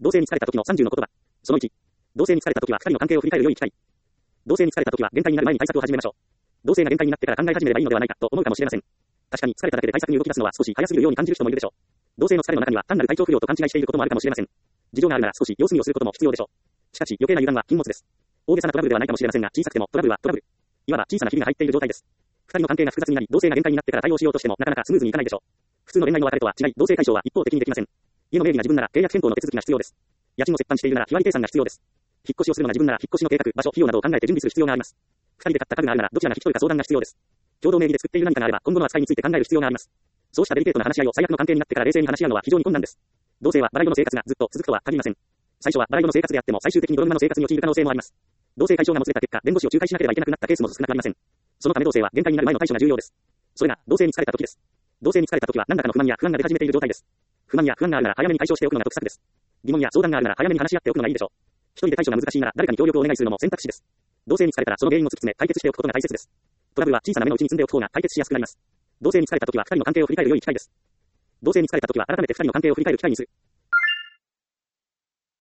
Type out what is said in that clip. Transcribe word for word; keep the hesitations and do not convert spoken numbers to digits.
同性に疲れた時のさんじゅうの言葉。そのいち。同性に疲れた時はふたりの関係を振り返る良い機会。同性に疲れた時は限界になる前に対策を始めましょう。同性が限界になってから考え始めればいいのではないかと思うかもしれません。確かに疲れただけで対策に動き出すのは少し早すぎるように感じる人もいるでしょう。同性の疲れの中には単なる体調不良と勘違いしていることもあるかもしれません。事情があるなら少し様子見をすることも必要でしょう。しかし余計な油断は禁物です。大げさなトラブルではないかもしれませんが、小さくてもトラブルはトラブル。いわば小さなひびが入っている状態です。二人の関係が複雑になり、同性が限界になってから対応しようとしてもなかなかスムーズにいかないでしょう。普通の恋愛の別れとは違い、同性解消は一方的にできません。家の名義が自分なら契約変更の手続きが必要です。家賃を折半しているなら日割り計算が必要です。引っ越しをするのが自分なら引っ越しの計画、場所、費用などを考えて準備する必要があります。二人で買った家具があるならどちらが引き取るか相談が必要です。共同名義で作っている何かがあれば今後の扱いについて考える必要があります。そうしたデリケートな話し合いを最悪の関係になってから冷静に話し合うのは非常に困難です。同性はバラ色の生活がずっと続くとは限りません。最初はバラ色の生活であっても最終的に泥沼の生活に陥る可能性もあります。同性解消がもつれた結果、弁護士を仲介しなければいけなくなったケースも少なくありません。そのため同性は限界になる前の対処が重要です。それが同性に疲れた時です。同性に疲れた時は何らかの不満や不安が出始めている状態です。不満や不安があるなら早めに解消しておくのが得策です。疑問や相談があるなら早めに話し合っておくのがいいでしょう。一人で対処が難しいなら誰かに協力をお願いするのも選択肢です。同性に疲れたらその原因を突き詰め解決しておくことが大切です。トラブルは小さな目のうちに積んでおく方が解決しやすくなります。同性に疲れた時は二人の関係を振り返る良い機会です。同性に疲れた時は改めて二人の関係を振り返る機会にする。同性に疲れた時は改めて二人の関係を振り返る機会にする。同性に疲れた時は改めて二人の関係を振り返る機会にする。